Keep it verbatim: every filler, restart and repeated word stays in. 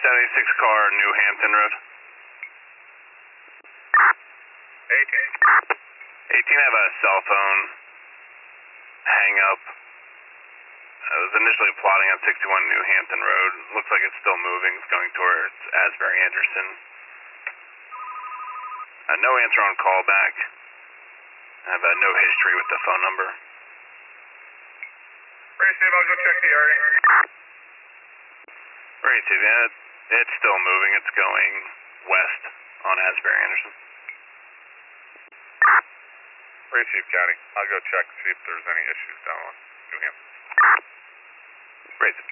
seventy-six car, New Hampton Road. eighteen. eighteen, I have a cell phone hang up. I was initially plotting on sixty-one New Hampton Road. Looks like it's still moving. It's going towards Asbury Anderson. Uh, no answer on callback. I have uh, no history with the phone number. Receive, I'll go check the area. Receive, yeah, it's still moving. It's going west on Asbury Anderson. Receive, County. I'll go check, see if there's any issues down on New Hampton. Receive.